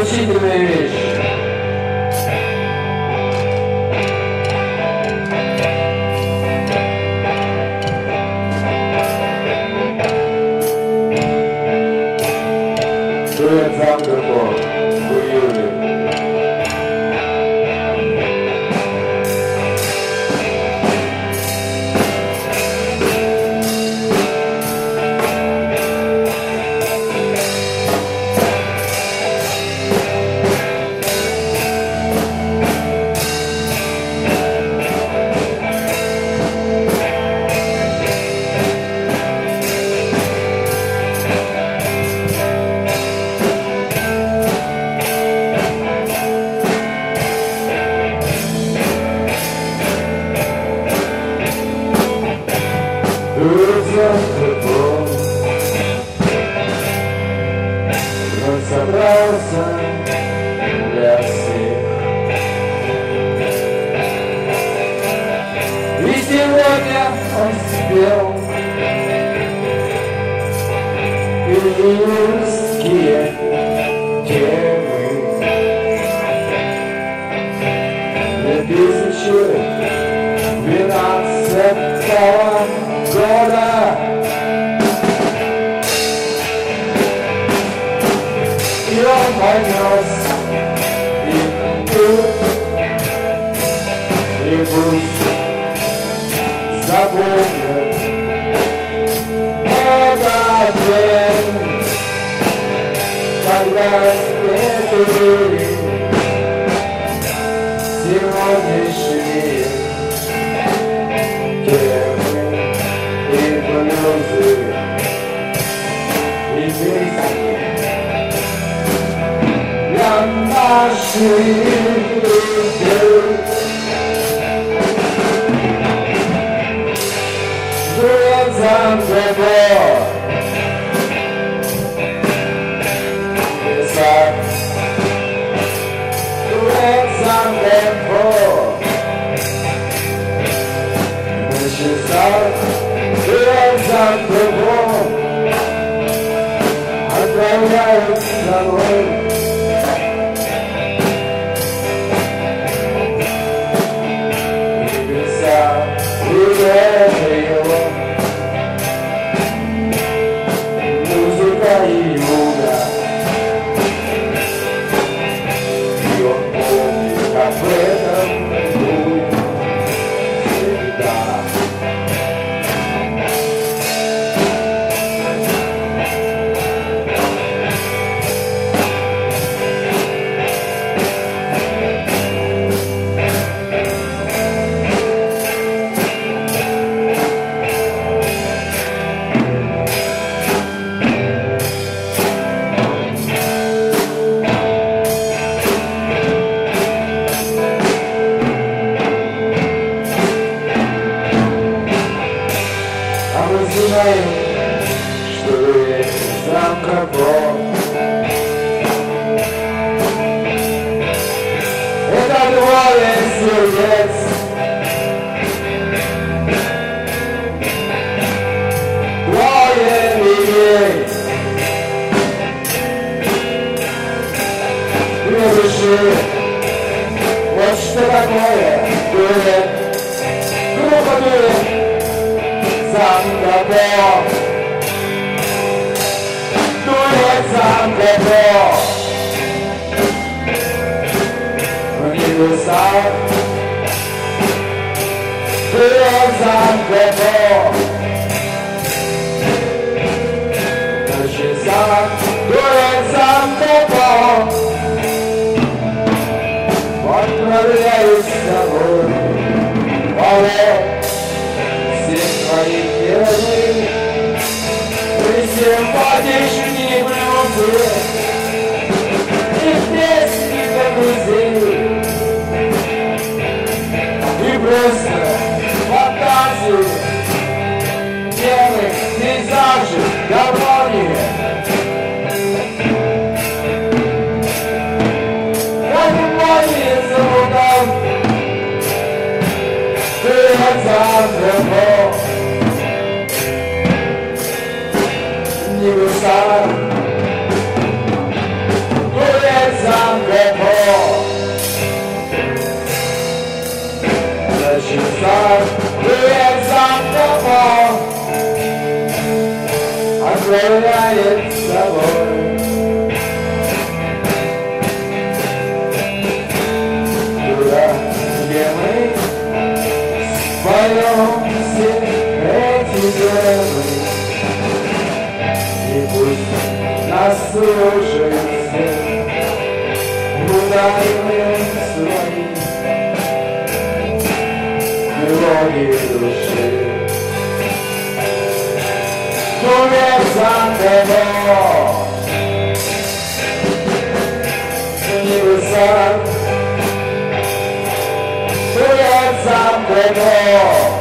Поучительная вещь. Дуэт Замгрбо в июле. Он собрался для всех. И сегодня он спел июльские темы 2012 года. И он понес их тут, и пусть запомнят этот день, когда спели сегодняшние темы и блюзы, и песни. Наши люди, дуэт Замгрбо, писать, дуэт Замгрбо, начесать, дуэт Замгрбо, отправляют домой. Музыка и юга, и он помнит об этом будет всегда. Мы знаем, что дуэт Замгрбо — это двое сердец, двое людей, две души. Вот что такое дуэт, группа дуэт Замгрбо, дуэт Замгрбо, в небесах, дуэт Замгрбо, на часах, дуэт Замгрбо, отправляюсь с тобой, твоих верных, и симпатичные блюзы, и песни для друзей, и просто фантазии, темы, пейзажи, гармония. Гармония зовут дуэт Замгрбо. Небеса, дуэт Замгрбо. гуляет с тобой. Туда, где мы споем все эти земли, и пусть нас слушает свет, ударим свои мелодии души. Небеса, небеса,